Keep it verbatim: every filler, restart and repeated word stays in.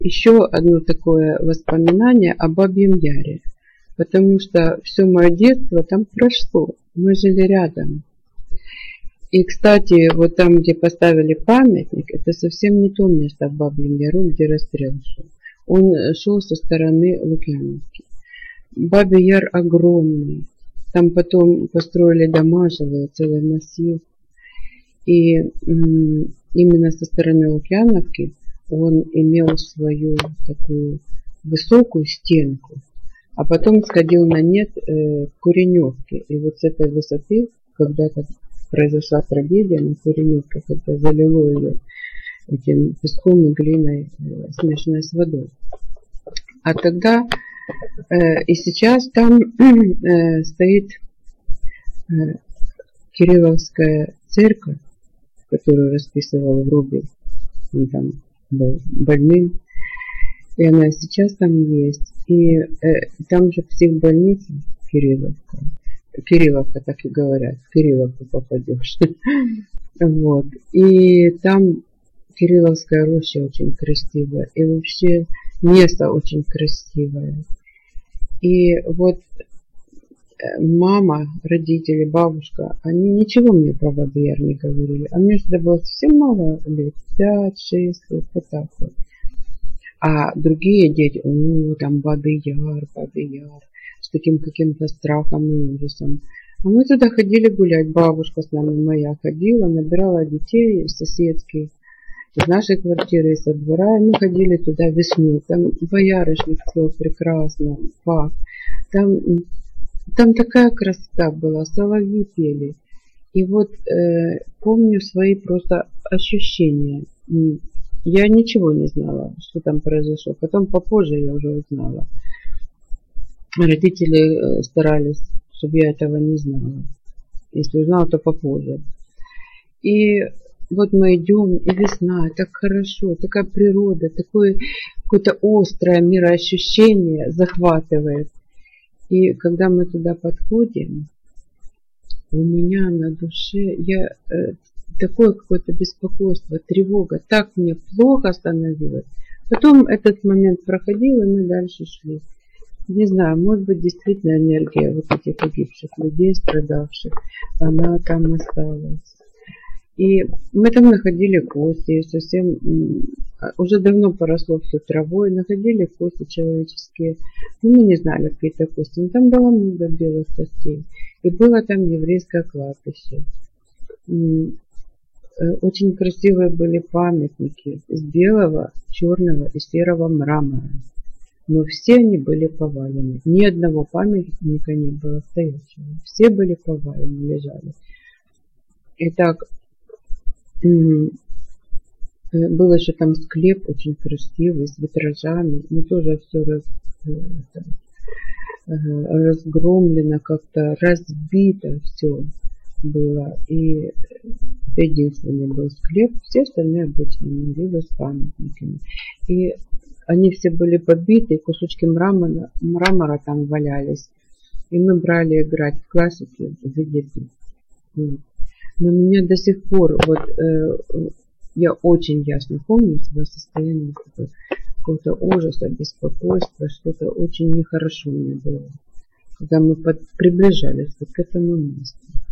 еще одно такое воспоминание о Бабьем Яре. Потому что все мое детство там прошло. Мы жили рядом. И, кстати, вот там, где поставили памятник, это совсем не то место в Бабьем Яру, где расстрел шел. Он шел со стороны Лукьяновки. Бабий Яр огромный. Там потом построили дома жилые, целый массив. И м, именно со стороны Лукьяновки он имел свою такую высокую стенку. А потом сходил на нет э, в Куреневке. И вот с этой высоты когда-то произошла трагедия на Куреневке, когда залило ее этим песком и глиной, э, смешанной с водой. А тогда э, и сейчас там э, стоит э, Кирилловская церковь, которую расписывал Врубель. Он там был больным. И она сейчас там есть. И э, там же психбольница Кирилловка. Кирилловка, так и говорят. В Кирилловку попадешь. Вот. И там Кирилловская роща очень красивая. И вообще место очень красивое. И вот мама, родители, бабушка, они ничего мне про Бабий Яр не говорили. А мне тогда было совсем мало лет. пять-шесть лет. Вот так вот. А другие дети, о, там Бабий Яр, Бабий Яр, с таким каким-то страхом и ужасом. А мы туда ходили гулять. Бабушка с нами моя ходила, набирала детей из соседских, из нашей квартиры, из-за двора. И мы ходили туда весной. Там боярышник цвел прекрасно, пах. Там, там такая красота была, соловьи пели. И вот э, помню свои просто ощущения. Я ничего не знала, что там произошло. Потом попозже я уже узнала. Родители старались, чтобы я этого не знала. Если узнала, то попозже. И вот мы идем, и весна, так хорошо, такая природа, такое какое-то острое мироощущение захватывает. И когда мы туда подходим, у меня на душе, я... такое какое-то беспокойство, тревога. Так мне плохо становилось. Потом этот момент проходил, и мы дальше шли. Не знаю, может быть, действительно энергия вот этих погибших людей, страдавших, она там осталась. И мы там находили кости, совсем уже давно поросло все травой, находили кости человеческие. Ну, мы не знали, какие это кости, но там было много белых костей. И было там еврейское кладбище. Очень красивые были памятники из белого, черного и серого мрамора. Но все они были повалены. Ни одного памятника не было стоящего. Все были повалены, лежали. Итак, был еще там склеп очень красивый, с витражами. Но тоже все раз, разгромлено, как-то разбито все было. И это единственный был склеп. Все остальные обычные могилы с памятниками. И они все были побиты, кусочки мрамора, мрамора там валялись. И мы брали играть в классике за детей. Вот. Но меня до сих пор, вот э, я очень ясно помню свое состояние какого-то ужаса, беспокойства, что-то очень нехорошо мне было, когда мы под, приближались вот к этому месту.